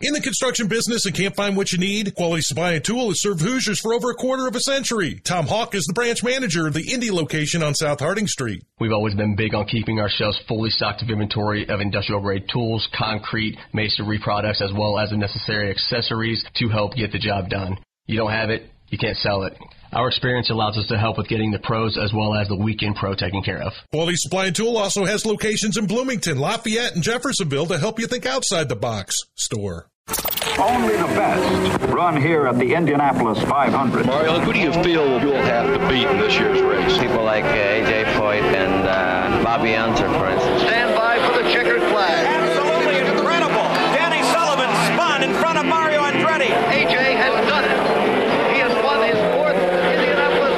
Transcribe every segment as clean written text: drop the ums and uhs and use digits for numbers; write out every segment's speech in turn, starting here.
In the construction business and can't find what you need? Quality Supply and Tool has served Hoosiers for over a quarter of a century. Tom Hawk is the branch manager of the Indy location on South Harding Street. We've always been big on keeping our shelves fully stocked of inventory of industrial-grade tools, concrete, masonry products, as well as the necessary accessories to help get the job done. You don't have it, you can't sell it. Our experience allows us to help with getting the pros as well as the weekend pro taken care of. Quality Supply and Tool also has locations in Bloomington, Lafayette, and Jeffersonville to help you think outside the box. Store. Only the best run here at the Indianapolis 500. Mario, who do you feel you'll have to beat in this year's race? People like A.J. Foyt and Bobby Unser, for instance. Stand by for the checkered flag. Absolutely incredible. Danny Sullivan spun in front of Mario Andretti. A.J. has done it. He has won his fourth Indianapolis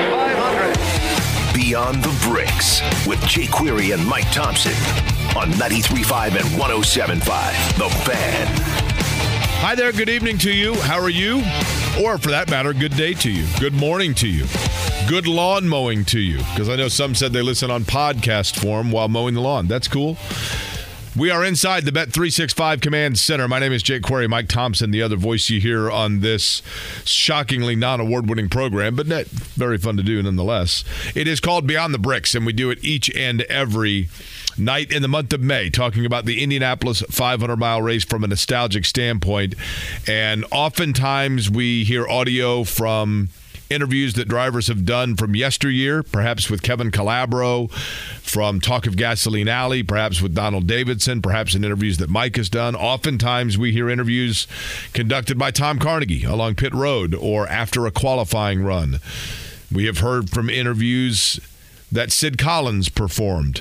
500. Beyond the Bricks with Jay Query and Mike Thompson on 93.5 and 107.5. The Fan. Hi there, good evening to you. How are you? Or for that matter, good day to you. Good morning to you. Good lawn mowing to you. Because I know some said they listen on podcast form while mowing the lawn. That's cool. We are inside the Bet365 Command Center. My name is Jake Query. Mike Thompson, the other voice you hear on this shockingly non-award-winning program, but very fun to do nonetheless. It is called Beyond the Bricks, and we do it each and every night in the month of May, talking about the Indianapolis 500-mile race from a nostalgic standpoint. And oftentimes we hear audio from interviews that drivers have done from yesteryear, perhaps with Kevin Calabro from Talk of Gasoline Alley, perhaps with Donald Davidson, perhaps in interviews that Mike has done. Oftentimes we hear interviews conducted by Tom Carnegie along pit road or after a qualifying run. We have heard from interviews that Sid Collins performed,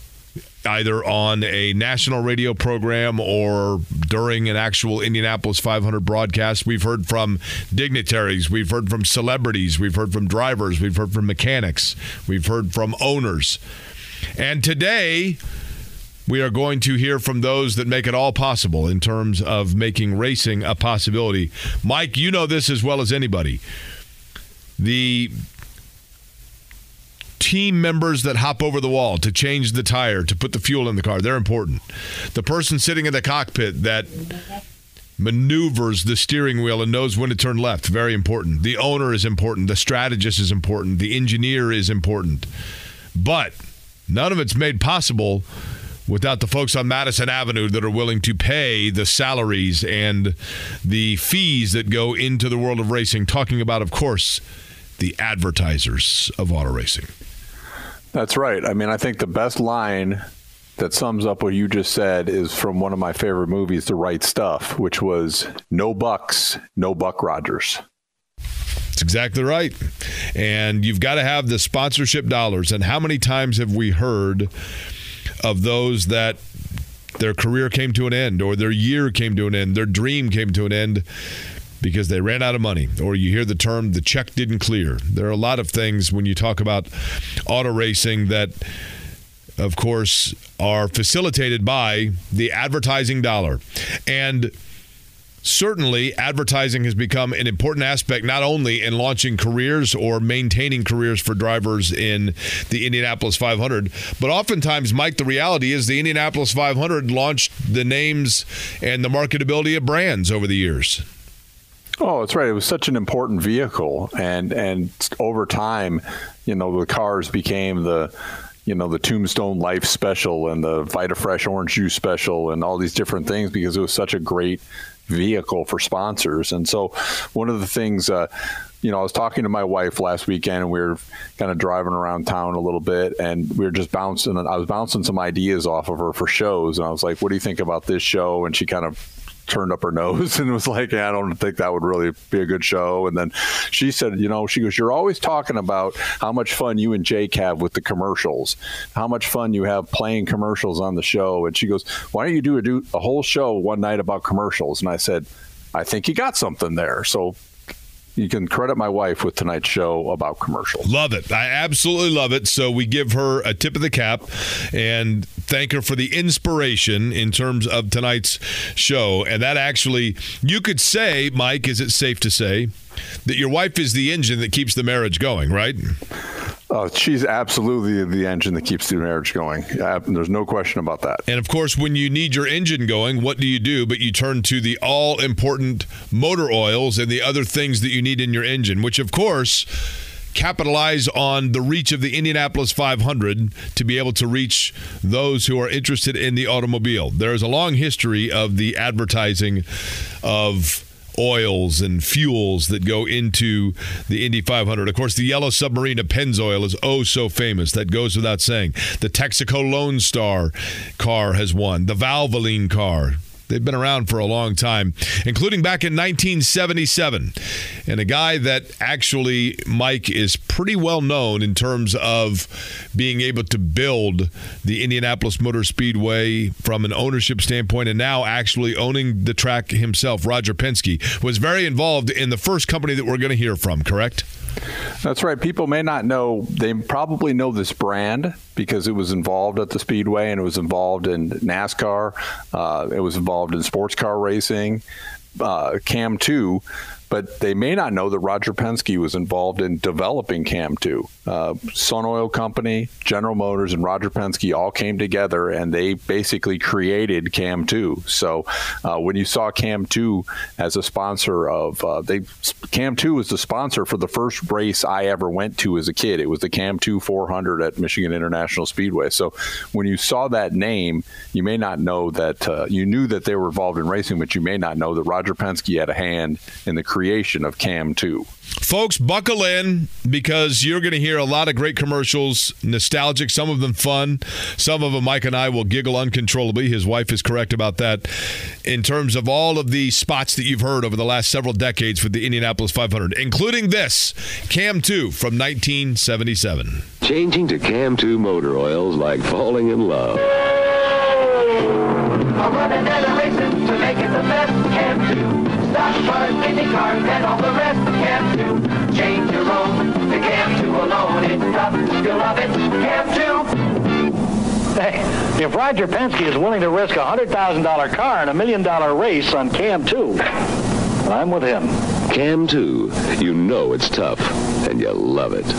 either on a national radio program or during an actual Indianapolis 500 broadcast. We've heard from dignitaries. We've heard from celebrities. We've heard from drivers. We've heard from mechanics. We've heard from owners. And today, we are going to hear from those that make it all possible in terms of making racing a possibility. Mike, you know this as well as anybody. The team members that hop over the wall to change the tire, to put the fuel in the car, they're important. The person sitting in the cockpit that maneuvers the steering wheel and knows when to turn left, very important. The owner is important. The strategist is important. The engineer is important. But none of it's made possible without the folks on Madison Avenue that are willing to pay the salaries and the fees that go into the world of racing. Talking about, of course, the advertisers of auto racing. That's right. I mean, I think the best line that sums up what you just said is from one of my favorite movies, The Right Stuff, which was no bucks, no Buck Rogers. That's exactly right. And you've got to have the sponsorship dollars. And how many times have we heard of those that their career came to an end, or their year came to an end, their dream came to an end because they ran out of money, or you hear the term, the check didn't clear. There are a lot of things when you talk about auto racing that, of course, are facilitated by the advertising dollar. And certainly advertising has become an important aspect, not only in launching careers or maintaining careers for drivers in the Indianapolis 500, but oftentimes, Mike, the reality is the Indianapolis 500 launched the names and the marketability of brands over the years. Oh, that's right. It was such an important vehicle, and over time, the cars became the Tombstone Life Special and the VitaFresh Orange Juice Special and all these different things because it was such a great vehicle for sponsors. And so one of the things, I was talking to my wife last weekend, and we were kind of driving around town a little bit, and we were just I was bouncing some ideas off of her for shows, and I was like, what do you think about this show? And she kind of turned up her nose and was like, I don't think that would really be a good show. And then she said, she goes, you're always talking about how much fun you and Jake have with the commercials, how much fun you have playing commercials on the show. And she goes, why don't you do a whole show one night about commercials? And I said, I think you got something there. So you can credit my wife with tonight's show about commercials. Love it. I absolutely love it. So we give her a tip of the cap and thank her for the inspiration in terms of tonight's show. And that actually, you could say, Mike, is it safe to say, that your wife is the engine that keeps the marriage going, right? Oh, she's absolutely the engine that keeps the marriage going. There's no question about that. And, of course, when you need your engine going, what do? But you turn to the all-important motor oils and the other things that you need in your engine, which, of course, capitalize on the reach of the Indianapolis 500 to be able to reach those who are interested in the automobile. There is a long history of the advertising of oils and fuels that go into the Indy 500. Of course, the yellow submarine of Pennzoil is oh so famous. That goes without saying. The Texaco Lone Star car has won. The Valvoline car. They've been around for a long time, including back in 1977. And a guy that actually, Mike, is pretty well known in terms of being able to build the Indianapolis Motor Speedway from an ownership standpoint and now actually owning the track himself, Roger Penske, was very involved in the first company that we're going to hear from, correct? That's right. People may not know. They probably know this brand because it was involved at the Speedway and it was involved in NASCAR. It was involved in sports car racing, Cam 2. But they may not know that Roger Penske was involved in developing Cam 2. Sun Oil Company, General Motors, and Roger Penske all came together, and they basically created Cam 2. So when you saw Cam 2 as a sponsor of Cam 2 was the sponsor for the first race I ever went to as a kid. It was the Cam 2 400 at Michigan International Speedway. So when you saw that name, you may not know that you knew that they were involved in racing, but you may not know that Roger Penske had a hand in the creation of Cam 2. Folks, buckle in because you're going to hear a lot of great commercials, nostalgic, some of them fun. Some of them Mike and I will giggle uncontrollably. His wife is correct about that. In terms of all of the spots that you've heard over the last several decades for the Indianapolis 500, including this, Cam 2 from 1977. Changing to Cam 2 motor oils like falling in love. I'm running and a racing to make it the best. Cam 2. Stock cars, Indy cars, and all the rest. Cam 2. Change your own to Cam 2 alone. It's tough. You'll love it. Cam 2. Hey, if Roger Penske is willing to risk a $100,000 car in $1 million race on Cam 2, I'm with him. Cam 2. You know it's tough, and you love it.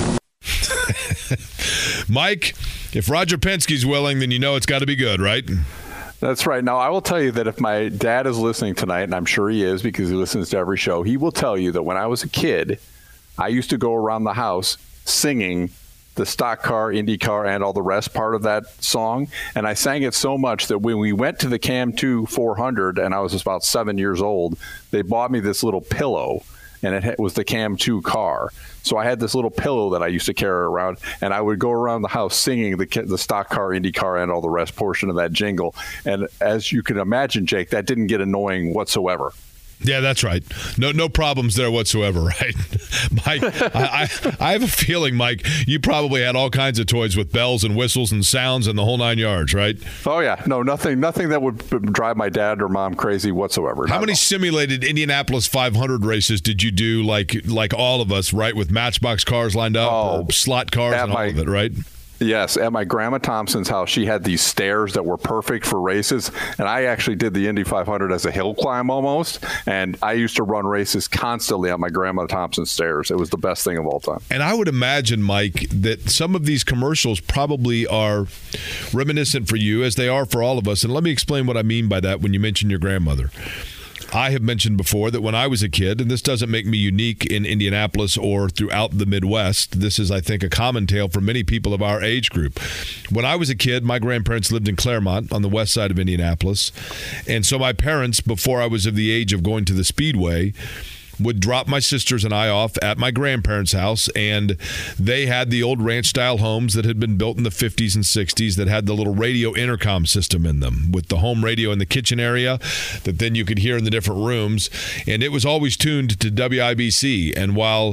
Mike, if Roger Penske's willing, then you know it's got to be good, right? That's right. Now, I will tell you that if my dad is listening tonight, and I'm sure he is because he listens to every show, he will tell you that when I was a kid, I used to go around the house singing the stock car, Indy car, and all the rest part of that song. And I sang it so much that when we went to the Cam 2 400, and I was about 7 years old, they bought me this little pillow, and it was the Cam 2 car. So I had this little pillow that I used to carry around, and I would go around the house singing the stock car, Indy car, and all the rest portion of that jingle. And as you can imagine, Jake, that didn't get annoying whatsoever. Yeah, that's right. No problems there whatsoever, right? Mike, I have a feeling, Mike, you probably had all kinds of toys with bells and whistles and sounds and the whole 9 yards, right? Oh, yeah. No, nothing that would drive my dad or mom crazy whatsoever. How many simulated Indianapolis 500 races did you do, like all of us, right, with Matchbox cars lined up or slot cars and all of it, right? Yes, at my Grandma Thompson's house, she had these stairs that were perfect for races, and I actually did the Indy 500 as a hill climb almost, and I used to run races constantly on my Grandma Thompson's stairs. It was the best thing of all time. And I would imagine, Mike, that some of these commercials probably are reminiscent for you, as they are for all of us, and let me explain what I mean by that when you mention your grandmother. I have mentioned before that when I was a kid, and this doesn't make me unique in Indianapolis or throughout the Midwest, this is, I think, a common tale for many people of our age group. When I was a kid, my grandparents lived in Claremont on the west side of Indianapolis, and so my parents, before I was of the age of going to the Speedway, would drop my sisters and I off at my grandparents' house, and they had the old ranch-style homes that had been built in the 50s and 60s that had the little radio intercom system in them with the home radio in the kitchen area that then you could hear in the different rooms, and it was always tuned to WIBC. And while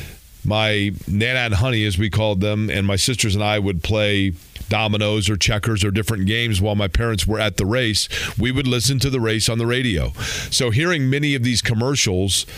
my Nana and Honey, as we called them, and my sisters and I would play dominoes or checkers or different games while my parents were at the race, we would listen to the race on the radio. So hearing many of these commercials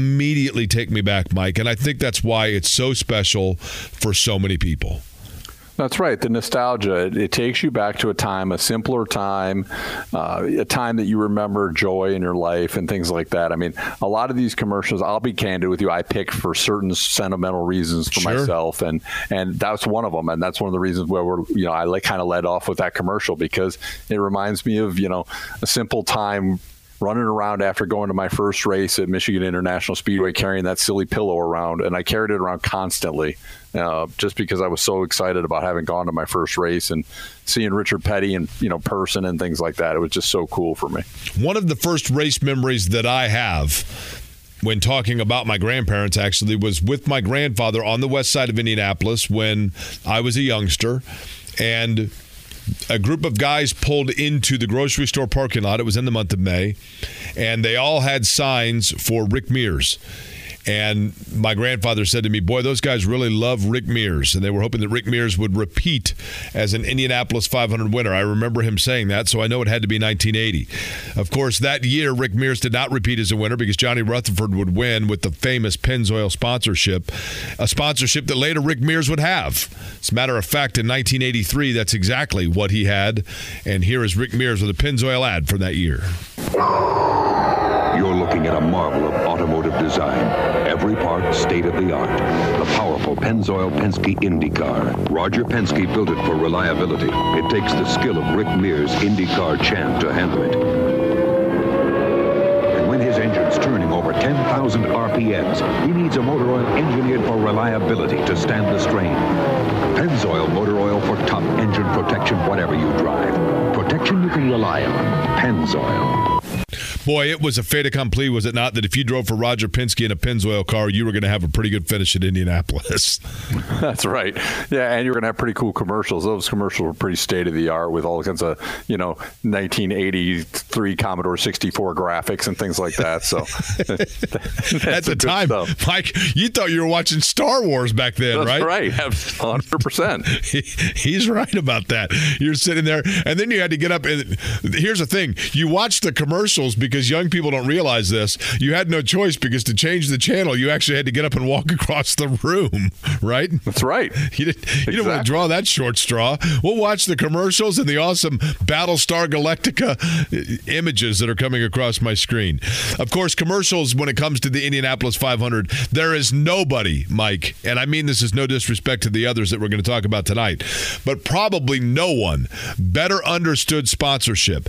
immediately take me back, Mike, and I think that's why it's so special for so many people. That's right. The nostalgia, it takes you back to a simpler time, a time that you remember joy in your life and things like that. I mean, a lot of these commercials, I'll be candid with you, I picked for certain sentimental reasons for myself, and that's one of them. And that's one of the reasons where I kind of led off with that commercial, because it reminds me of, a simple time running around after going to my first race at Michigan International Speedway, carrying that silly pillow around. And I carried it around constantly just because I was so excited about having gone to my first race and seeing Richard Petty in person and things like that. It was just so cool for me. One of the first race memories that I have when talking about my grandparents actually was with my grandfather on the west side of Indianapolis when I was a youngster. And a group of guys pulled into the grocery store parking lot. It was in the month of May, and they all had signs for Rick Mears. And my grandfather said to me, boy, those guys really love Rick Mears. And they were hoping that Rick Mears would repeat as an Indianapolis 500 winner. I remember him saying that, so I know it had to be 1980. Of course, that year, Rick Mears did not repeat as a winner because Johnny Rutherford would win with the famous Pennzoil sponsorship, a sponsorship that later Rick Mears would have. As a matter of fact, in 1983, that's exactly what he had. And here is Rick Mears with a Pennzoil ad from that year. You're looking at a marvel of automotive design. Every part state-of-the-art. The powerful Pennzoil Penske IndyCar. Roger Penske built it for reliability. It takes the skill of Rick Mears' IndyCar champ to handle it. And when his engine's turning over 10,000 RPMs, he needs a motor oil engineered for reliability to stand the strain. Pennzoil motor oil for top engine protection, whatever you drive. Protection you can rely on. Pennzoil. Boy, it was a fait accompli, was it not, that if you drove for Roger Penske in a Pennzoil car, you were going to have a pretty good finish at Indianapolis. That's right. Yeah, and you're going to have pretty cool commercials. Those commercials were pretty state-of-the-art with all kinds of, 1983 Commodore 64 graphics and things like that. So at the time, stuff. Mike, you thought you were watching Star Wars back then, That's right? That's right. 100%. He's right about that. You're sitting there, and then you had to get up. And here's the thing. You watch the commercials because young people don't realize this. You had no choice because to change the channel, you actually had to get up and walk across the room, right? That's right. You didn't want to draw that short straw. We'll watch the commercials and the awesome Battlestar Galactica images that are coming across my screen. Of course, commercials, when it comes to the Indianapolis 500, there is nobody, Mike, and I mean this is no disrespect to the others that we're going to talk about tonight, but probably no one better understood sponsorship,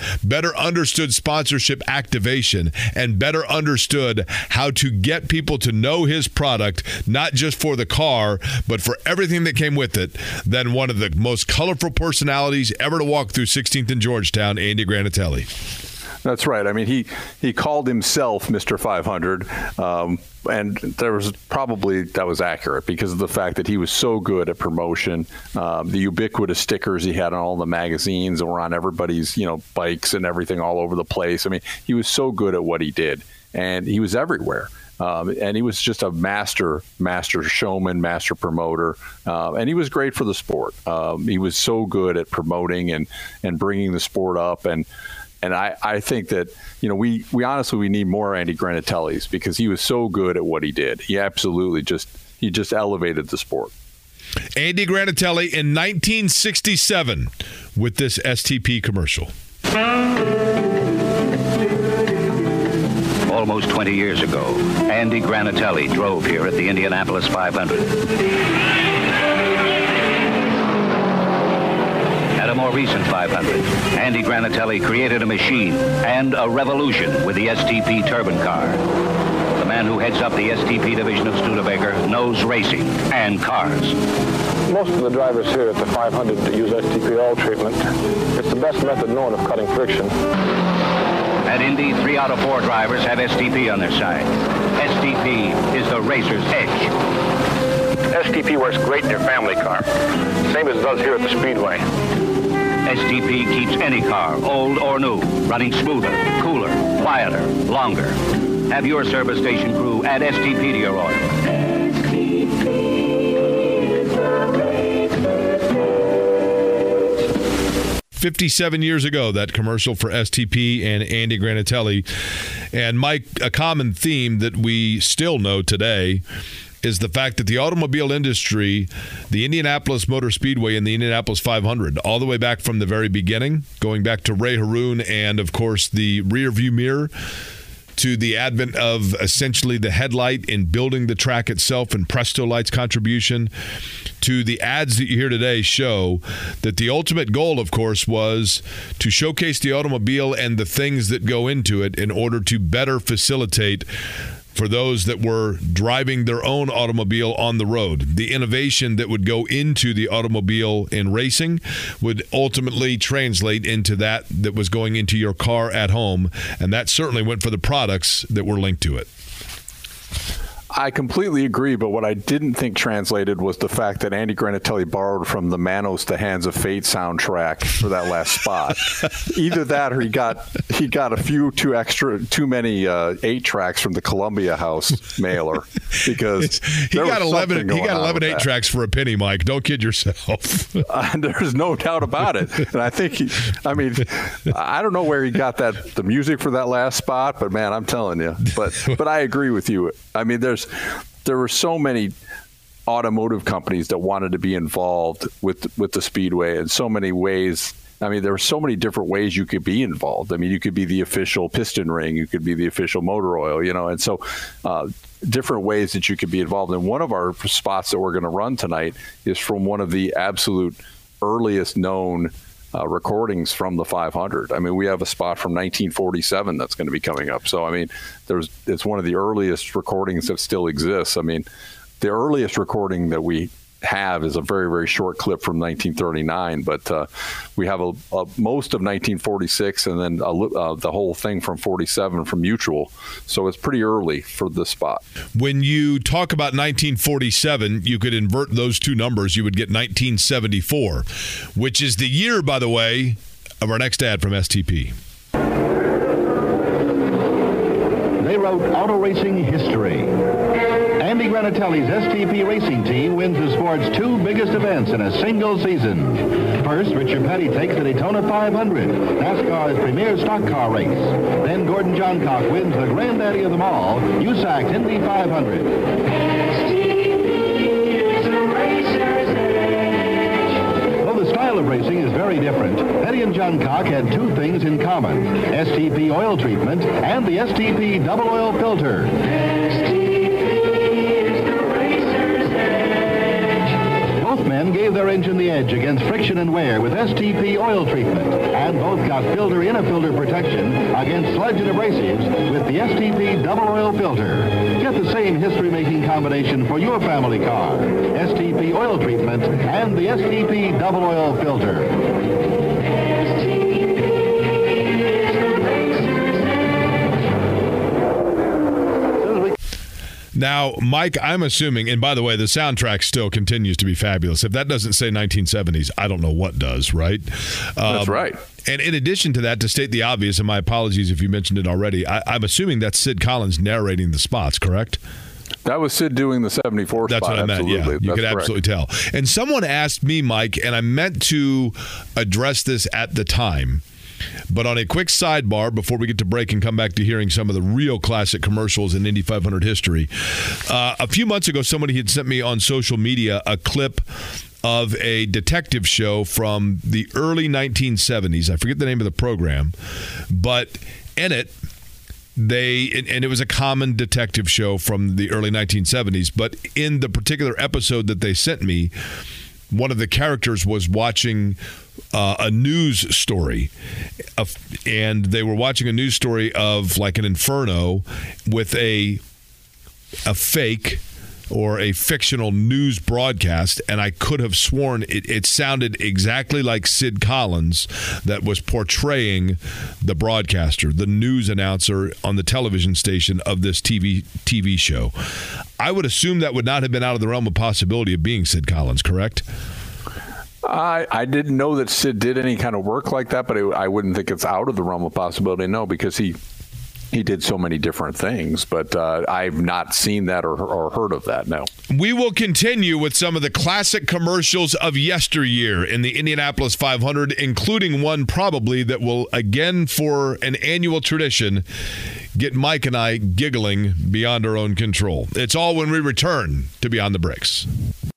activation, and better understood how to get people to know his product, not just for the car, but for everything that came with it, than one of the most colorful personalities ever to walk through 16th and Georgetown, Andy Granatelli. That's right. I mean, he called himself Mr. 500, and that was accurate because of the fact that he was so good at promotion. The ubiquitous stickers he had on all the magazines and were on everybody's, bikes and everything all over the place. I mean, he was so good at what he did, and he was everywhere. And he was just a master showman, master promoter, and he was great for the sport. He was so good at promoting and bringing the sport up, and I think that, we honestly need more Andy Granatellis because he was so good at what he did. He absolutely just elevated the sport. Andy Granatelli in 1967 with this STP commercial. Almost 20 years ago, Andy Granatelli drove here at the Indianapolis 500. At a more recent 500, Andy Granatelli created a machine and a revolution with the STP turbine car. The man who heads up the STP division of Studebaker knows racing and cars. Most of the drivers here at the 500 use STP oil treatment. It's the best method known of cutting friction. At Indy, 3 out of 4 drivers have STP on their side. STP is the racer's edge. STP works great in your family car, same as it does here at the Speedway. STP keeps any car, old or new, running smoother, cooler, quieter, longer. Have your service station crew add STP to your oil. 57 years ago, that commercial for STP and Andy Granatelli. And Mike, a common theme that we still know today is the fact that the automobile industry, the Indianapolis Motor Speedway and the Indianapolis 500, all the way back from the very beginning, going back to Ray Haroon and, of course, the rear view mirror, to the advent of essentially the headlight in building the track itself and Presto Light's contribution, to the ads that you hear today, show that the ultimate goal, of course, was to showcase the automobile and the things that go into it in order to better facilitate for those that were driving their own automobile on the road. The innovation that would go into the automobile in racing would ultimately translate into that was going into your car at home, and that certainly went for the products that were linked to it. I completely agree, but what I didn't think translated was the fact that Andy Granatelli borrowed from the Manos to Hands of Fate soundtrack for that last spot. Either that, or he got too many 8 tracks from the Columbia House mailer, because he got 11 8 tracks for a penny, Mike. Don't kid yourself. There's no doubt about it. And I think I don't know where he got the music for that last spot, but man, I'm telling you. But I agree with you. I mean, there were so many automotive companies that wanted to be involved with the Speedway in so many ways. I mean, there were so many different ways you could be involved. I mean, you could be the official piston ring, you could be the official motor oil, and so different ways that you could be involved. And one of our spots that we're going to run tonight is from one of the absolute earliest known recordings from the 500. I mean, we have a spot from 1947 that's going to be coming up. So, I mean, it's one of the earliest recordings that still exists. I mean, the earliest recording that we have is a very, very short clip from 1939, but we have most of 1946 and then the whole thing from 47 from Mutual. So it's pretty early for this spot. When you talk about 1947, you could invert those two numbers. You would get 1974, which is the year, by the way, of our next ad from STP. They wrote auto racing history. Andy Granatelli's STP racing team wins the sport's 2 biggest events in a single season. First, Richard Petty takes the Daytona 500, NASCAR's premier stock car race. Then Gordon Johncock wins the granddaddy of them all, USAC's Indy 500. Though the style of racing is very different, Petty and Johncock had 2 things in common: STP oil treatment and the STP double oil filter. Both men gave their engine the edge against friction and wear with STP oil treatment, and both got filter-in-a-filter protection against sludge and abrasives with the STP double oil filter. Get the same history-making combination for your family car: STP oil treatment and the STP double oil filter. Now, Mike, I'm assuming, and by the way, the soundtrack still continues to be fabulous. If that doesn't say 1970s, I don't know what does, right? That's right. And in addition to that, to state the obvious, and my apologies if you mentioned it already, I'm assuming that's Sid Collins narrating the spots, correct? That was Sid doing the 74 That's spot. What I meant, absolutely. yeah. You could absolutely tell. And someone asked me, Mike, and I meant to address this at the time, but on a quick sidebar before we get to break and come back to hearing some of the real classic commercials in Indy 500 history, a few months ago, somebody had sent me on social media a clip of a detective show from the early 1970s. I forget the name of the program, but in it, and it was a common detective show from the early 1970s, but in the particular episode that they sent me, one of the characters was watching a news story, and they were watching a news story of like an inferno with a fake or a fictional news broadcast, and I could have sworn it sounded exactly like Sid Collins that was portraying the broadcaster, the news announcer on the television station of this TV show. I would assume that would not have been out of the realm of possibility of being Sid Collins, correct? I didn't know that Sid did any kind of work like that, but I wouldn't think it's out of the realm of possibility, no, because he did so many different things, but I've not seen that or heard of that, no. We will continue with some of the classic commercials of yesteryear in the Indianapolis 500, including one probably that will, again, for an annual tradition, get Mike and I giggling beyond our own control. It's all when we return to Beyond the Bricks.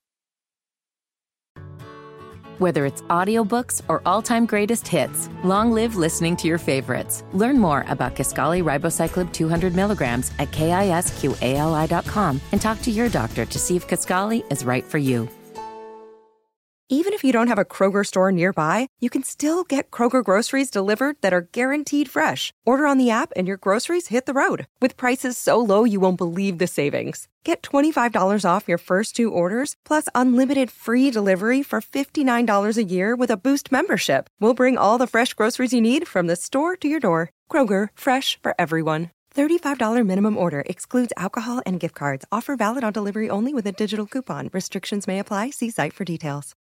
Whether it's audiobooks or all-time greatest hits, long live listening to your favorites. Learn more about Kisqali Ribociclib 200 milligrams at KISQALI.com and talk to your doctor to see if Kisqali is right for you. Even if you don't have a Kroger store nearby, you can still get Kroger groceries delivered that are guaranteed fresh. Order on the app and your groceries hit the road with prices so low you won't believe the savings. Get $25 off your first 2 orders, plus unlimited free delivery for $59 a year with a Boost membership. We'll bring all the fresh groceries you need from the store to your door. Kroger, fresh for everyone. $35 minimum order excludes alcohol and gift cards. Offer valid on delivery only with a digital coupon. Restrictions may apply. See site for details.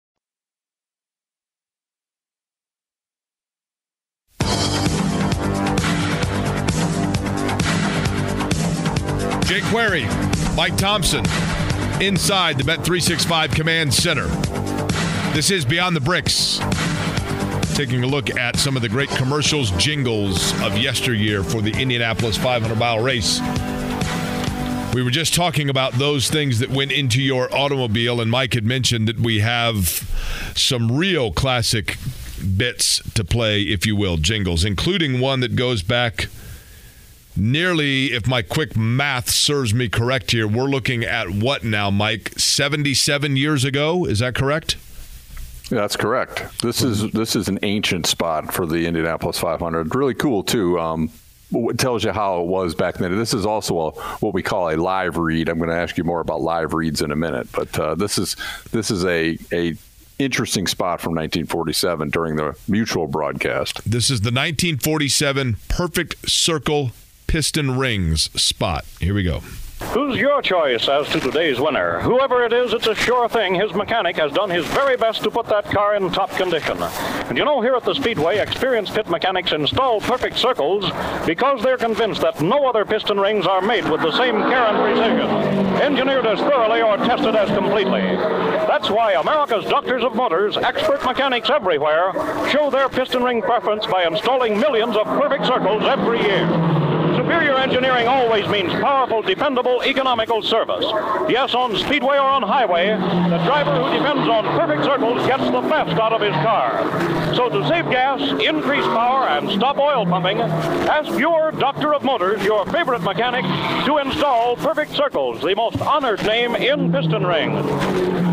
Jake Query, Mike Thompson, inside the Bet365 Command Center. This is Beyond the Bricks. Taking a look at some of the great commercials, jingles of yesteryear for the Indianapolis 500-mile race. We were just talking about those things that went into your automobile, and Mike had mentioned that we have some real classic bits to play, if you will, jingles, including one that goes back nearly, if my quick math serves me correct here, we're looking at what now, Mike? 77 years ago? Is that correct? Yeah, that's correct. This is an ancient spot for the Indianapolis 500. Really cool, too. It tells you how it was back then. This is also what we call a live read. I'm going to ask you more about live reads in a minute. But this is a interesting spot from 1947 during the Mutual broadcast. This is the 1947 Perfect Circle Piston Rings spot. Here we go. Who's your choice as to today's winner? Whoever it is, it's a sure thing. His mechanic has done his very best to put that car in top condition. And you know, here at the Speedway, experienced pit mechanics install Perfect Circles because they're convinced that no other piston rings are made with the same care and precision, engineered as thoroughly or tested as completely. That's why America's doctors of motors, expert mechanics everywhere, show their piston ring preference by installing millions of Perfect Circles every year. Superior engineering always means powerful, dependable, economical service. Yes, on Speedway or on highway, the driver who depends on Perfect Circles gets the best out of his car. So to save gas, increase power, and stop oil pumping, ask your doctor of motors, your favorite mechanic, to install Perfect Circles, the most honored name in piston rings.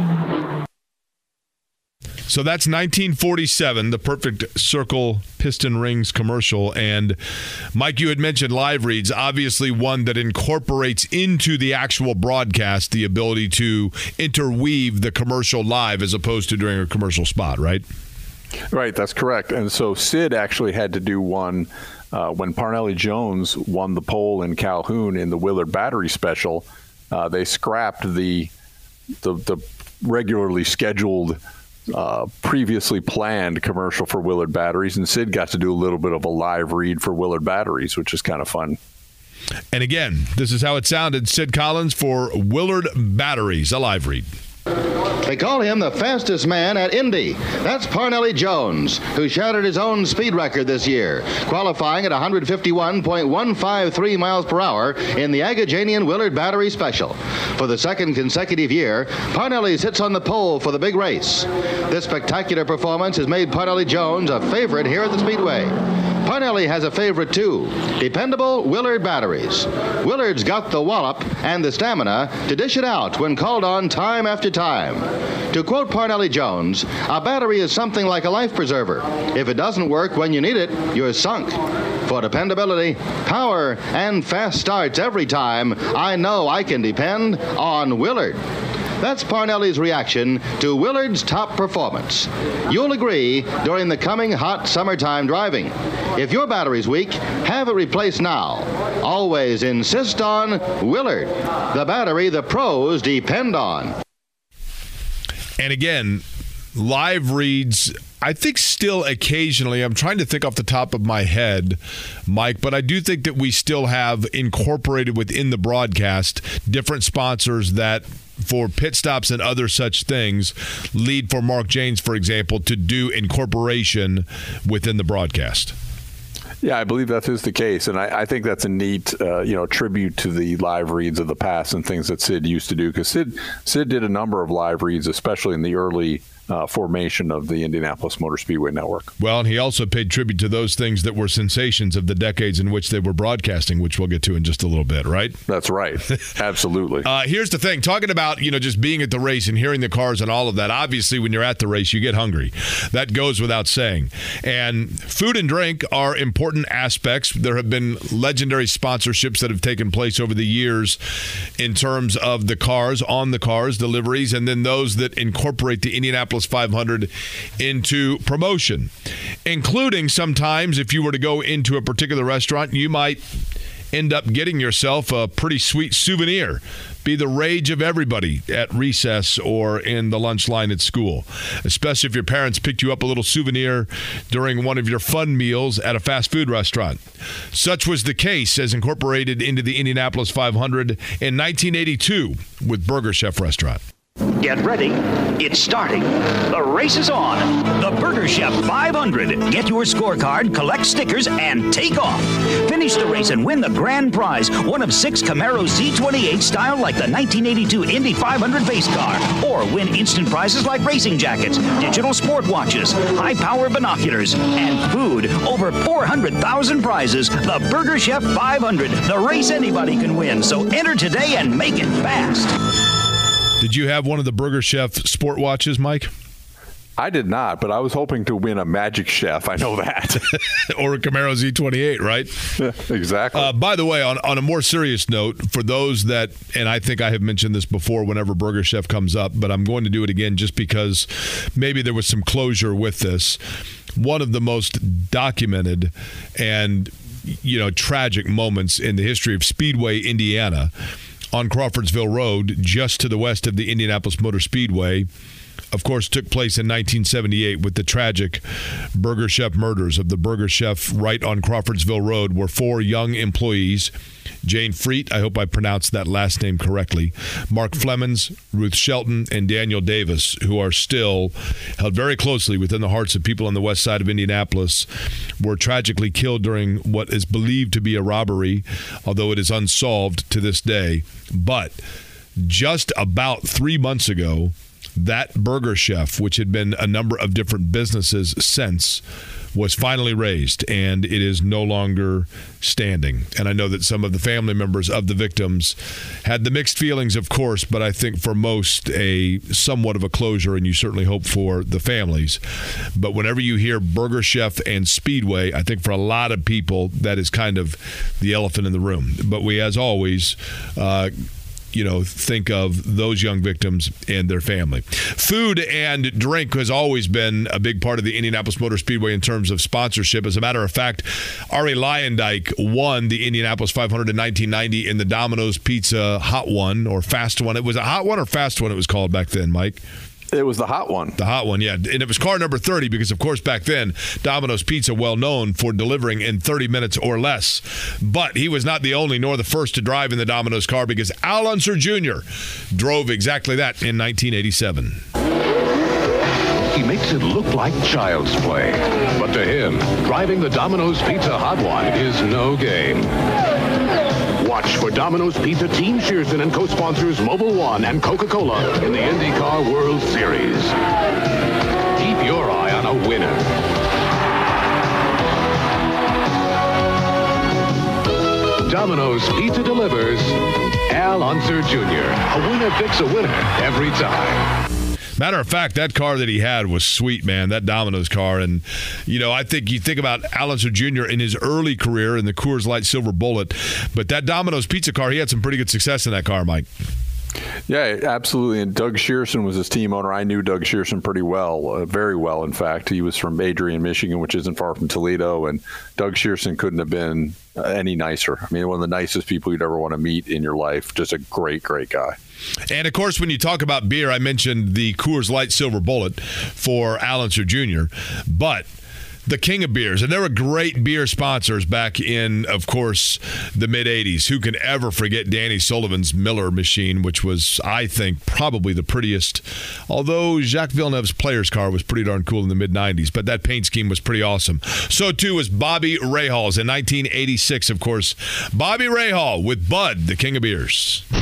So that's 1947, the Perfect Circle Piston Rings commercial. And Mike, you had mentioned live reads, obviously one that incorporates into the actual broadcast the ability to interweave the commercial live as opposed to during a commercial spot, right? Right, that's correct. And so Sid actually had to do one when Parnelli Jones won the pole in Calhoun in the Willard Battery Special. They scrapped the regularly scheduled previously planned commercial for Willard Batteries, and Sid got to do a little bit of a live read for Willard Batteries, which is kind of fun. And again, this is how it sounded. Sid Collins for Willard Batteries, a live read. They call him the fastest man at Indy. That's Parnelli Jones, who shattered his own speed record this year, qualifying at 151.153 miles per hour in the Agajanian Willard Battery Special. For the second consecutive year, Parnelli sits on the pole for the big race. This spectacular performance has made Parnelli Jones a favorite here at the Speedway. Parnelli has a favorite, too, dependable Willard batteries. Willard's got the wallop and the stamina to dish it out when called on time after time. To quote Parnelli Jones, a battery is something like a life preserver. If it doesn't work when you need it, you're sunk. For dependability, power, and fast starts every time, I know I can depend on Willard. That's Parnelli's reaction to Willard's top performance. You'll agree during the coming hot summertime driving. If your battery's weak, have it replaced now. Always insist on Willard, the battery the pros depend on. And again, live reads, I think still occasionally, I'm trying to think off the top of my head, Mike, but I do think that we still have incorporated within the broadcast different sponsors that for pit stops and other such things lead for Mark Jaynes, for example, to do incorporation within the broadcast. Yeah, I believe that is the case, and I think that's a neat, tribute to the live reads of the past and things that Sid used to do. Because Sid did a number of live reads, especially in the early formation of the Indianapolis Motor Speedway Network. Well, and he also paid tribute to those things that were sensations of the decades in which they were broadcasting, which we'll get to in just a little bit, right? That's right. Absolutely. Here's the thing. Talking about, just being at the race and hearing the cars and all of that, obviously when you're at the race, you get hungry. That goes without saying. And food and drink are important aspects. There have been legendary sponsorships that have taken place over the years in terms of the cars, on the cars, deliveries, and then those that incorporate the Indianapolis 500 into promotion, including sometimes if you were to go into a particular restaurant, you might end up getting yourself a pretty sweet souvenir. Be the rage of everybody at recess or in the lunch line at school, especially if your parents picked you up a little souvenir during one of your fun meals at a fast food restaurant. Such was the case as incorporated into the Indianapolis 500 in 1982 with Burger Chef Restaurant. Get ready. It's starting. The race is on. The Burger Chef 500. Get your scorecard, collect stickers, and take off. Finish the race and win the grand prize, one of 6 Camaro Z28 style like the 1982 Indy 500 base car. Or win instant prizes like racing jackets, digital sport watches, high-power binoculars, and food. Over 400,000 prizes. The Burger Chef 500. The race anybody can win. So enter today and make it fast. Did you have one of the Burger Chef sport watches, Mike? I did not, but I was hoping to win a Magic Chef. I know that. Or a Camaro Z28, right? Yeah, exactly. By the way, on a more serious note, for those that, and I think I have mentioned this before whenever Burger Chef comes up, but I'm going to do it again just because maybe there was some closure with this. One of the most documented and, tragic moments in the history of Speedway, Indiana, on Crawfordsville Road, just to the west of the Indianapolis Motor Speedway, of course, took place in 1978 with the tragic Burger Chef murders of the Burger Chef right on Crawfordsville Road, where 4 young employees, Jane Freet, I hope I pronounced that last name correctly, Mark Flemons, Ruth Shelton, and Daniel Davis, who are still held very closely within the hearts of people on the west side of Indianapolis, were tragically killed during what is believed to be a robbery, although it is unsolved to this day. But just about 3 months ago, that Burger Chef, which had been a number of different businesses since, was finally razed, and it is no longer standing. And I know that some of the family members of the victims had the mixed feelings, of course, but I think for most a somewhat of a closure, and you certainly hope for the families. But whenever you hear Burger Chef and Speedway, I think for a lot of people that is kind of the elephant in the room. But we, as always, think of those young victims and their family. Food and drink has always been a big part of the Indianapolis Motor Speedway in terms of sponsorship. As a matter of fact, Arie Luyendyk won the Indianapolis 500 in 1990 in the Domino's Pizza Hot One or Fast One. It was a Hot One or Fast One it was called back then, Mike? It was the hot one. The hot one, yeah. And it was car number 30 because, of course, back then, Domino's Pizza, well known for delivering in 30 minutes or less. But he was not the only nor the first to drive in the Domino's car because Al Unser Jr. drove exactly that in 1987. He makes it look like child's play. But to him, driving the Domino's Pizza Hot One is no game. Watch for Domino's Pizza Team Shearson and co-sponsors Mobil 1 and Coca-Cola in the IndyCar World Series. Keep your eye on a winner. Domino's Pizza delivers Al Unser Jr. A winner picks a winner every time. Matter of fact, that car that he had was sweet, man, that Domino's car. And, I think you think about Al Unser Jr. in his early career in the Coors Light Silver Bullet, but that Domino's Pizza car, he had some pretty good success in that car, Mike. Yeah, absolutely. And Doug Shearson was his team owner. I knew Doug Shearson pretty well, very well, in fact. He was from Adrian, Michigan, which isn't far from Toledo. And Doug Shearson couldn't have been any nicer. I mean, one of the nicest people you'd ever want to meet in your life. Just a great, great guy. And, of course, when you talk about beer, I mentioned the Coors Light Silver Bullet for Al Unser Jr., but the king of beers. And there were great beer sponsors back in, of course, the mid-'80s. Who can ever forget Danny Sullivan's Miller machine, which was, I think, probably the prettiest. Although Jacques Villeneuve's Player's car was pretty darn cool in the mid-'90s, but that paint scheme was pretty awesome. So, too, was Bobby Rahal's in 1986, of course. Bobby Rahal with Bud, the king of beers. The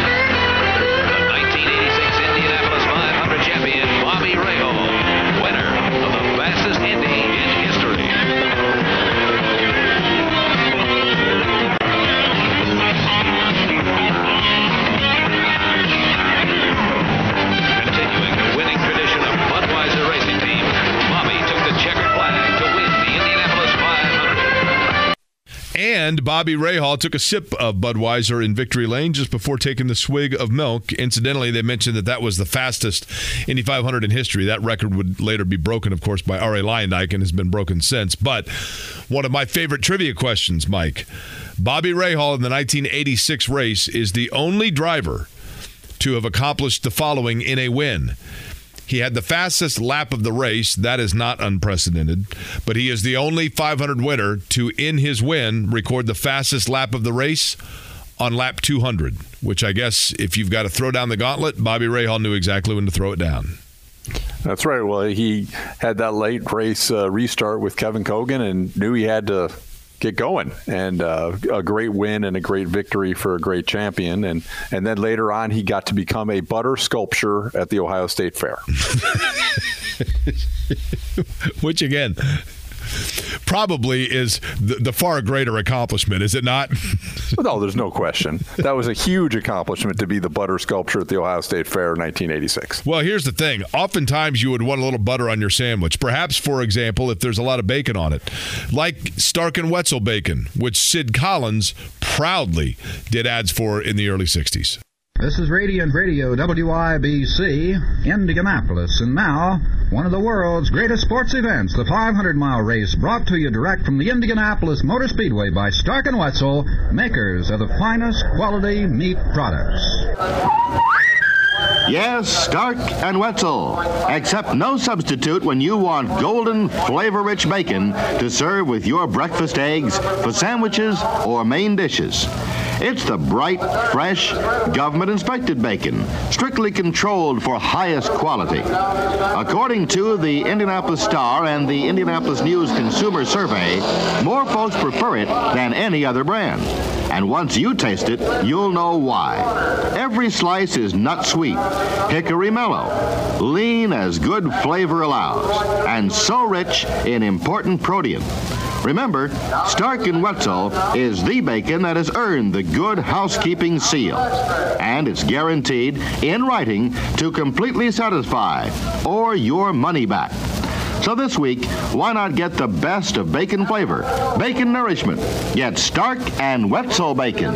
1986 Indianapolis 500 champion, Bobby Rahal, winner of the fastest Indy in history. Continuing the winning tradition of Budweiser Racing Team, Bobby took the checkered flag to win the Indianapolis 500. And Bobby Rahal took a sip of Budweiser in Victory Lane just before taking the swig of milk. Incidentally, they mentioned that was the fastest Indy 500 in history. That record would later be broken, of course, by R.A. Leyendyke and has been broken since. But one of my favorite trivia questions, Mike. Bobby Rahal in the 1986 race is the only driver to have accomplished the following in a win. He had the fastest lap of the race. That is not unprecedented. But he is the only 500 winner to, in his win, record the fastest lap of the race on lap 200, which I guess if you've got to throw down the gauntlet, Bobby Rahal knew exactly when to throw it down. That's right. Well, he had that late race restart with Kevin Kogan and knew he had to get going, and a great win and a great victory for a great champion. And then later on, he got to become a butter sculpture at the Ohio State Fair. Which, again, probably is the far greater accomplishment, is it not? No, there's no question. That was a huge accomplishment to be the butter sculpture at the Ohio State Fair in 1986. Well, here's the thing. Oftentimes you would want a little butter on your sandwich. Perhaps, for example, if there's a lot of bacon on it. Like Stark and Wetzel bacon, which Sid Collins proudly did ads for in the early 60s. This is Radiant Radio WIBC, Indianapolis. And now, one of the world's greatest sports events, the 500-mile race, brought to you direct from the Indianapolis Motor Speedway by Stark & Wetzel, makers of the finest quality meat products. Yes, Stark and Wetzel. Except no substitute when you want golden, flavor-rich bacon to serve with your breakfast eggs, for sandwiches, or main dishes. It's the bright, fresh, government-inspected bacon, strictly controlled for highest quality. According to the Indianapolis Star and the Indianapolis News Consumer Survey, more folks prefer it than any other brand. And once you taste it, you'll know why. Every slice is nut sweet, hickory mellow, lean as good flavor allows, and so rich in important protein. Remember, Stark & Wetzel is the bacon that has earned the Good Housekeeping seal. And it's guaranteed, in writing, to completely satisfy, or your money back. So this week, why not get the best of bacon flavor, bacon nourishment? Get Stark & Wetzel bacon.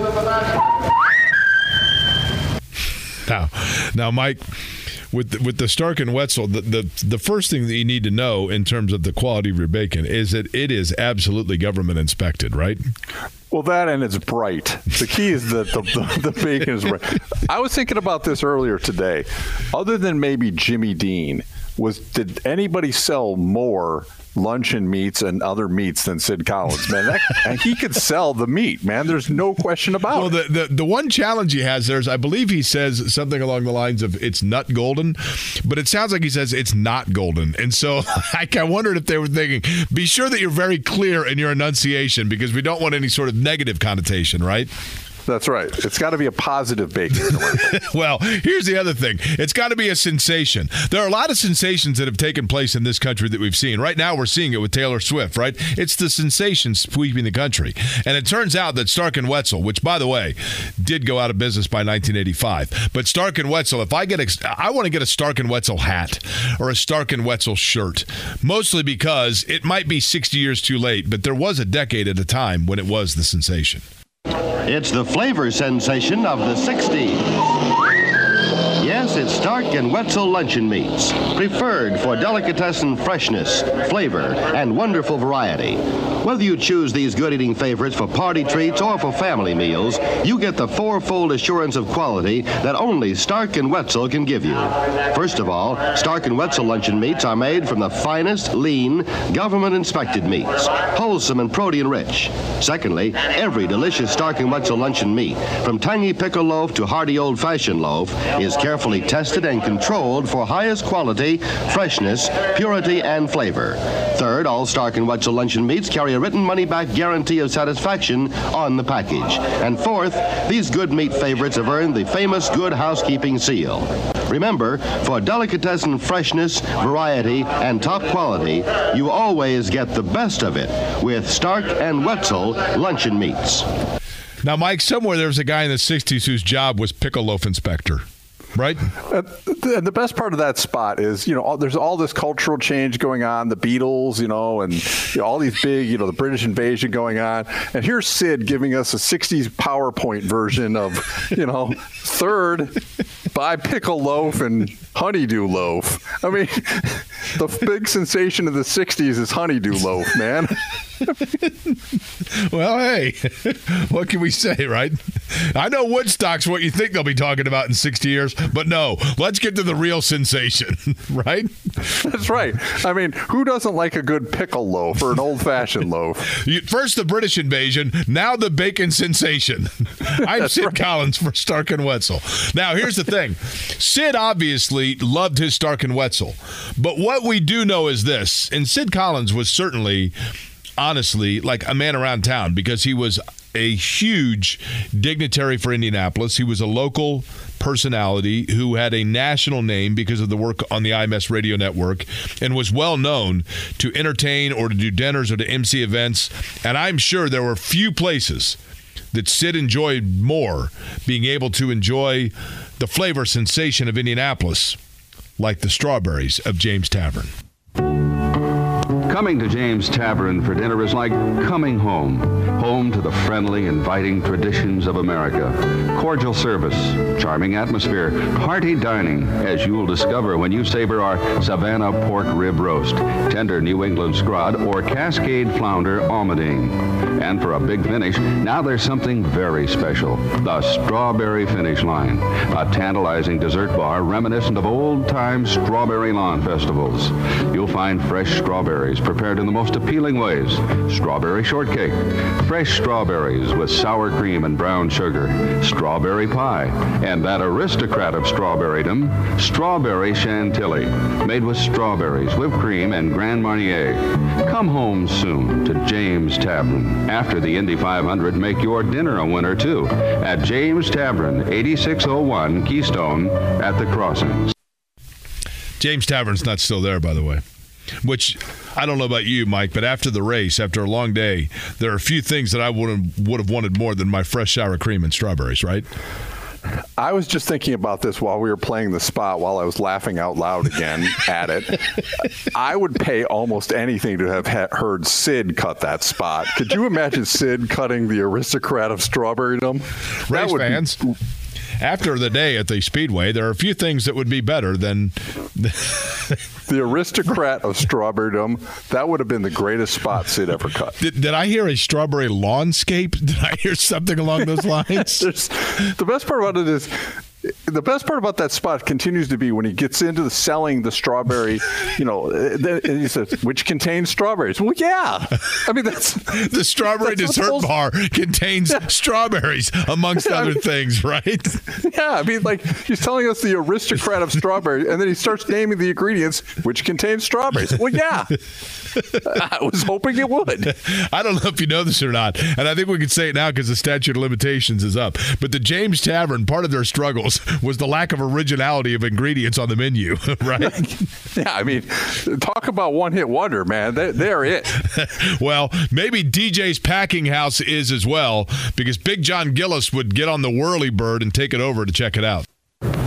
Now, Mike, with the Stark & Wetzel, the first thing that you need to know in terms of the quality of your bacon is that it is absolutely government inspected, right? Well, that and it's bright. The key is that the bacon is bright. I was thinking about this earlier today. Other than maybe Jimmy Dean, did anybody sell more luncheon meats and other meats than Sid Collins, man? And he could sell the meat, man. There's no question about it. Well, the one challenge he has there is, I believe he says something along the lines of it's nut golden, but it sounds like he says it's not golden. And so I wondered if they were thinking, be sure that you're very clear in your enunciation because we don't want any sort of negative connotation, right? That's right. It's got to be a positive bacon commercial. Well, here's the other thing. It's got to be a sensation. There are a lot of sensations that have taken place in this country that we've seen. Right now, we're seeing it with Taylor Swift, right? It's the sensation sweeping the country. And it turns out that Stark & Wetzel, which, by the way, did go out of business by 1985. But Stark & Wetzel, I want to get a Stark & Wetzel hat or a Stark & Wetzel shirt, mostly because it might be 60 years too late, but there was a decade at a time when it was the sensation. It's the flavor sensation of the 60s. Yes, Yes, it's Stark and Wetzel luncheon meats, preferred for delicatessen freshness, flavor, and wonderful variety. Whether you choose these good-eating favorites for party treats or for family meals, you get the four-fold assurance of quality that only Stark and Wetzel can give you. First of all, Stark and Wetzel luncheon meats are made from the finest, lean, government-inspected meats, wholesome and protein-rich. Secondly, every delicious Stark and Wetzel luncheon meat, from tangy pickle loaf to hearty old-fashioned loaf, is carefully tested and controlled for highest quality, freshness, purity, and flavor. Third, all Stark and Wetzel luncheon meats carry a written money-back guarantee of satisfaction on the package. And fourth, these good meat favorites have earned the famous Good Housekeeping seal. Remember, for delicatessen freshness, variety, and top quality, you always get the best of it with Stark and Wetzel luncheon meats. Now, Mike, somewhere there was a guy in the 60s whose job was pickle loaf inspector. Right? And the best part of that spot is, there's all this cultural change going on, the Beatles, and all these big, the British invasion going on. And here's Sid giving us a 60s PowerPoint version of, third, buy pickle loaf and honeydew loaf. I mean, the big sensation of the 60s is honeydew loaf, man. Well, hey, what can we say, right? I know Woodstock's what you think they'll be talking about in 60 years, but no, let's get to the real sensation, right? That's right. I mean, who doesn't like a good pickle loaf or an old-fashioned loaf? First the British invasion, now the bacon sensation. I'm Sid Collins for Stark and Wetzel. Now, here's the thing. Sid obviously loved his Stark and Wetzel, but what we do know is this, and Sid Collins was certainly, honestly, like a man around town because he was a huge dignitary for Indianapolis. He was a local personality who had a national name because of the work on the IMS radio network and was well known to entertain or to do dinners or to MC events. And I'm sure there were few places that Sid enjoyed more being able to enjoy the flavor sensation of Indianapolis like the strawberries of James Tavern. Coming to James Tavern for dinner is like coming home. Home to the friendly, inviting traditions of America. Cordial service, charming atmosphere, hearty dining, as you'll discover when you savor our Savannah pork rib roast, tender New England scrod, or Cascade flounder almondine. And for a big finish, now there's something very special. The Strawberry Finish Line, a tantalizing dessert bar reminiscent of old-time strawberry lawn festivals. You'll find fresh strawberries prepared in the most appealing ways. Strawberry shortcake, fresh strawberries with sour cream and brown sugar, strawberry pie, and that aristocrat of strawberrydom, strawberry chantilly, made with strawberries, whipped cream, and Grand Marnier. Come home soon to James Tavern. After the Indy 500, make your dinner a winner, too, at James Tavern, 8601 Keystone at the Crossings. James Tavern's not still there, by the way. Which, I don't know about you, Mike, but after the race, after a long day, there are a few things that I would have wanted more than my fresh sour cream and strawberries, right? I was just thinking about this while we were playing the spot, while I was laughing out loud again at it. I would pay almost anything to have heard Sid cut that spot. Could you imagine Sid cutting the aristocrat of strawberrydom? Race fans. After the day at the Speedway, there are a few things that would be better than the aristocrat of strawberrydom. That would have been the greatest spot Sid ever cut. Did I hear a strawberry lawnscape? Did I hear something along those lines? The best part about it is, the best part about that spot continues to be when he gets into selling the strawberry, and he says, which contains strawberries. Well, yeah. I mean, that's the strawberry dessert bar contains strawberries, amongst other things, right? Yeah, I mean, like, he's telling us the aristocrat of strawberries, and then he starts naming the ingredients, which contains strawberries. Well, yeah. I was hoping it would. I don't know if you know this or not, and I think we can say it now because the statute of limitations is up. But the James Tavern, part of their struggles was the lack of originality of ingredients on the menu, right? Yeah, I mean, talk about one-hit wonder, man. They're it. Well, maybe DJ's Packing House is as well, because Big John Gillis would get on the whirly bird and take it over to check it out.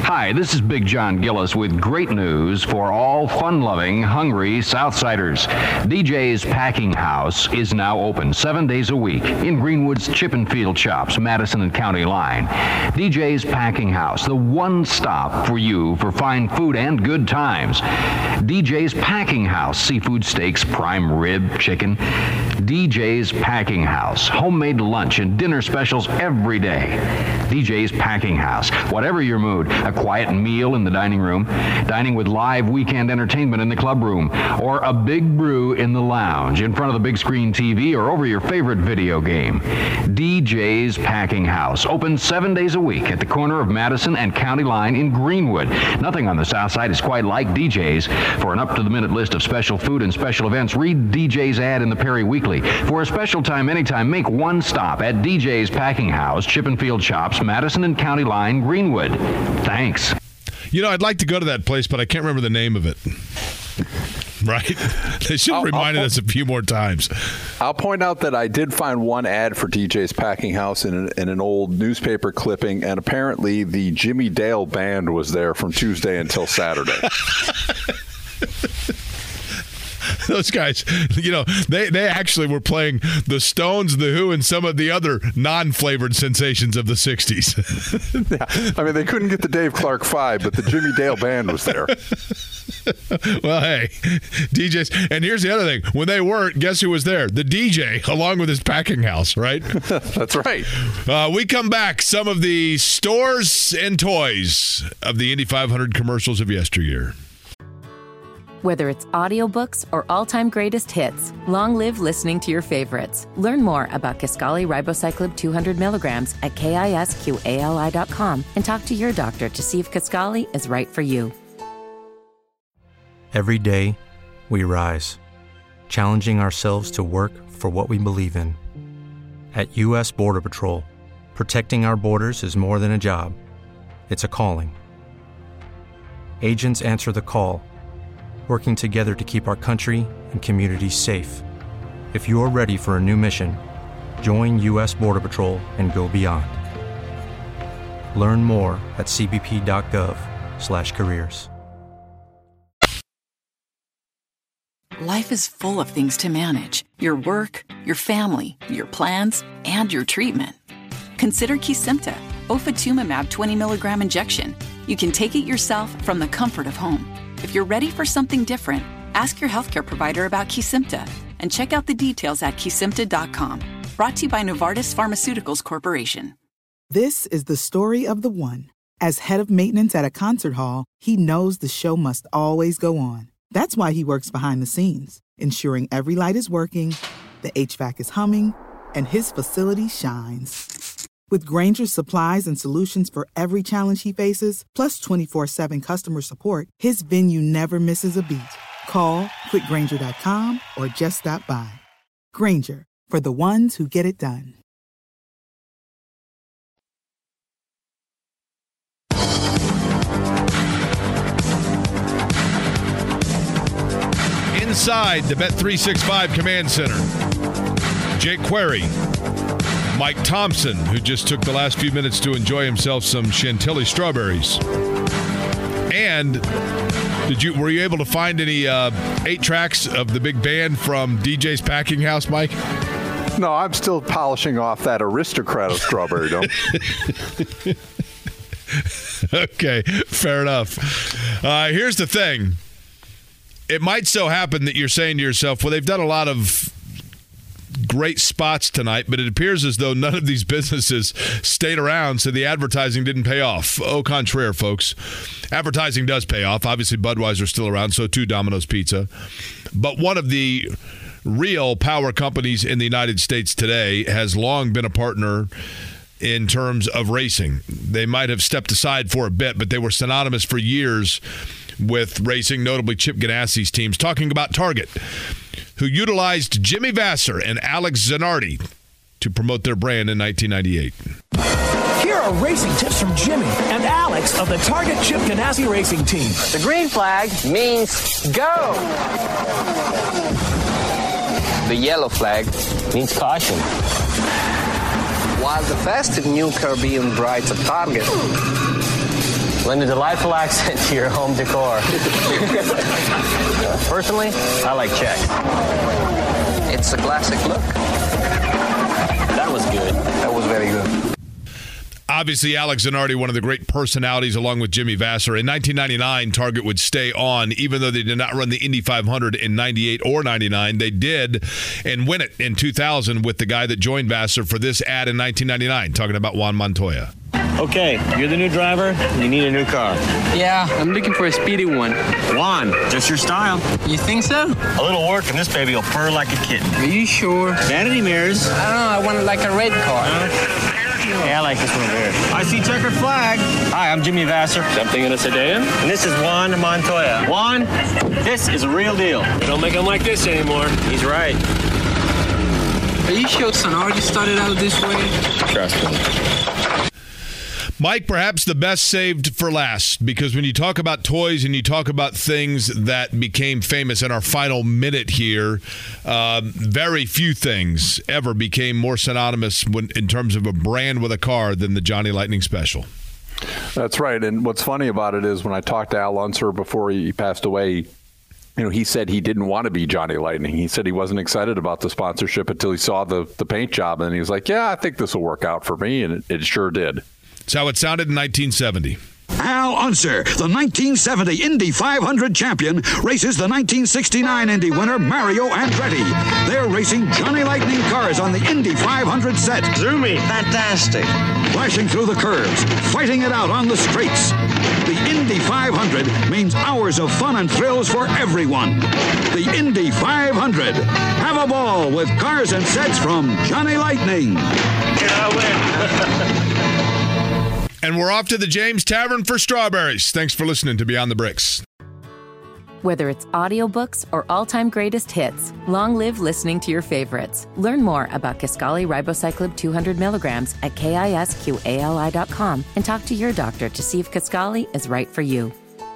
Hi, this is Big John Gillis with great news for all fun-loving, hungry Southsiders. DJ's Packing House is now open 7 days a week in Greenwood's Chippenfield Shops, Madison and County Line. DJ's Packing House, the one stop for you for fine food and good times. DJ's Packing House, seafood steaks, prime rib, chicken. DJ's Packing House, homemade lunch and dinner specials every day. DJ's Packing House, whatever your mood, a quiet meal in the dining room, dining with live weekend entertainment in the club room, or a big brew in the lounge in front of the big screen TV or over your favorite video game. DJ's Packing House, open 7 days a week at the corner of Madison and County Line in Greenwood. Nothing on the south side is quite like DJ's. For an up-to-the-minute list of special food and special events, read DJ's ad in the Perry Weekly. For a special time anytime, make one stop at DJ's Packing House, Chippenfield Shops, Madison and County Line, Greenwood. Thanks. You know, I'd like to go to that place, but I can't remember the name of it. Right? They should have reminded us a few more times. I'll point out that I did find one ad for DJ's Packing House in an old newspaper clipping, and apparently the Jimmy Dale Band was there from Tuesday until Saturday. Those guys, you know, they actually were playing the Stones, the Who, and some of the other non-flavored sensations of the 60s. Yeah. I mean, they couldn't get the Dave Clark 5, but the Jimmy Dale Band was there. Well, hey, DJs. And here's the other thing. When they weren't, guess who was there? The DJ, along with his packing house, right? That's right. We come back. Some of the stores and toys of the Indy 500 commercials of yesteryear. Whether it's audiobooks or all-time greatest hits, long live listening to your favorites. Learn more about Kisqali Ribociclib 200 milligrams at KISQALI.com and talk to your doctor to see if Kisqali is right for you. Every day, we rise, challenging ourselves to work for what we believe in. At U.S. Border Patrol, protecting our borders is more than a job. It's a calling. Agents answer the call, working together to keep our country and communities safe. If you're ready for a new mission, join U.S. Border Patrol and go beyond. Learn more at cbp.gov/careers. Life is full of things to manage. Your work, your family, your plans, and your treatment. Consider Kesimpta, ofatumumab 20 milligram injection. You can take it yourself from the comfort of home. If you're ready for something different, ask your healthcare provider about Kesimpta and check out the details at kesimpta.com. Brought to you by Novartis Pharmaceuticals Corporation. This is the story of the one. As head of maintenance at a concert hall, he knows the show must always go on. That's why he works behind the scenes, ensuring every light is working, the HVAC is humming, and his facility shines. With Grainger's supplies and solutions for every challenge he faces, plus 24/7 customer support, his venue never misses a beat. Call quickgrainger.com or just stop by. Grainger, for the ones who get it done. Inside the Bet365 Command Center, Jake Query, Mike Thompson, who just took the last few minutes to enjoy himself some Chantilly strawberries. And were you able to find any 8 tracks of the big band from DJ's Packing House, Mike? No, I'm still polishing off that Aristocrat of Strawberry Dome. Okay, fair enough. Here's the thing. It might so happen that you're saying to yourself, well, they've done a lot of great spots tonight, but it appears as though none of these businesses stayed around, so the advertising didn't pay off. Au contraire, folks. Advertising does pay off. Obviously, Budweiser's still around, so too Domino's Pizza. But one of the real power companies in the United States today has long been a partner in terms of racing. They might have stepped aside for a bit, but they were synonymous for years with racing, notably Chip Ganassi's teams. Talking about Target, who utilized Jimmy Vasser and Alex Zanardi to promote their brand in 1998. Here are racing tips from Jimmy and Alex of the Target Chip Ganassi racing team. The green flag means go. The yellow flag means caution. While the festive new Caribbean brides of Target Lend a delightful accent to your home decor. Personally, I like check. It's a classic look. That was good. That was very good. Obviously, Alex Zanardi, one of the great personalities, along with Jimmy Vasser. In 1999, Target would stay on, even though they did not run the Indy 500 in 98 or 99. They did, and win it in 2000 with the guy that joined Vasser for this ad in 1999, talking about Juan Montoya. Okay, you're the new driver. You need a new car. Yeah, I'm looking for a speedy one. Juan, just your style. You think so? A little work and this baby will purr like a kitten. Are you sure? Vanity mirrors. I don't know. I want like a red car. Hey, I like this one there. I see checkered flag. Hi, I'm Jimmy Vasser. Something in a sedan? And this is Juan Montoya. Juan, this is a real deal. We don't make them like this anymore. He's right. Are you sure Zanardi started out this way? Trust me. Mike, perhaps the best saved for last, because when you talk about toys and you talk about things that became famous in our final minute here, very few things ever became more synonymous in terms of a brand with a car than the Johnny Lightning Special. That's right. And what's funny about it is when I talked to Al Unser before he passed away, he said he didn't want to be Johnny Lightning. He said he wasn't excited about the sponsorship until he saw the paint job. And he was like, yeah, I think this will work out for me. And it sure did. That's how it sounded in 1970. Al Unser, the 1970 Indy 500 champion, races the 1969 Indy winner Mario Andretti. They're racing Johnny Lightning cars on the Indy 500 set. Zoomy, fantastic. Flashing through the curves, fighting it out on the straights. The Indy 500 means hours of fun and thrills for everyone. The Indy 500. Have a ball with cars and sets from Johnny Lightning. Can I win? And we're off to the James Tavern for strawberries. Thanks for listening to Beyond the Bricks. Whether it's audiobooks or all-time greatest hits, long live listening to your favorites. Learn more about Kisqali Ribociclib 200 milligrams at KISQALI.com and talk to your doctor to see if Kisqali is right for you.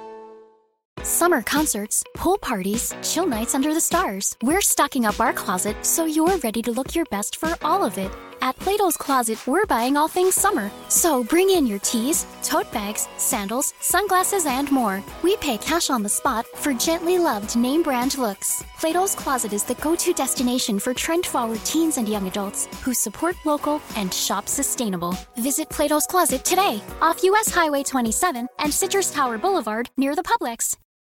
Summer concerts, pool parties, chill nights under the stars. We're stocking up our closet so you're ready to look your best for all of it. At Plato's Closet, we're buying all things summer. So bring in your tees, tote bags, sandals, sunglasses, and more. We pay cash on the spot for gently loved name brand looks. Plato's Closet is the go-to destination for trend-forward teens and young adults who support local and shop sustainable. Visit Plato's Closet today, off US Highway 27 and Citrus Tower Boulevard near the Publix.